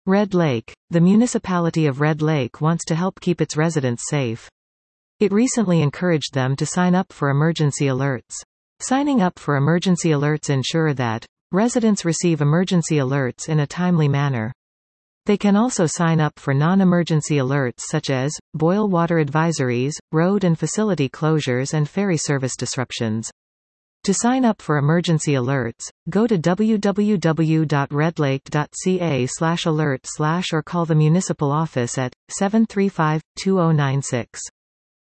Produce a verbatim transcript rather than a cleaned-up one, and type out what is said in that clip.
Red Lake. The municipality of Red Lake wants to help keep its residents safe. It recently encouraged them to sign up for emergency alerts. Signing up for emergency alerts ensure that residents receive emergency alerts in a timely manner. They can also sign up for non-emergency alerts such as boil water advisories, road and facility closures, and ferry service disruptions. To sign up for emergency alerts, go to w w w dot redlake dot c a slash alert slash or call the municipal office at seven three five, two zero nine six.